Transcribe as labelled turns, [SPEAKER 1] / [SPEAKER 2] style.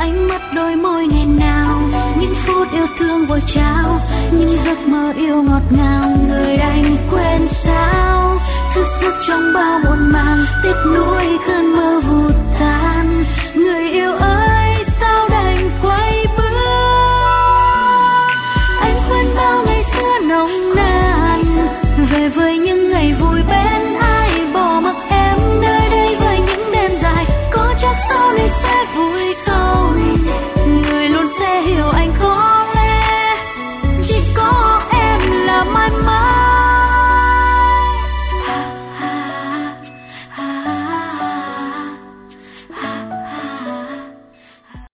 [SPEAKER 1] ánh mắt đôi môi nghẹn ngào, những phút yêu thương vội trao, những giấc mơ yêu ngọt ngào. Người anh quên sao, thức giấc trong bao muộn màng, tiếc nuối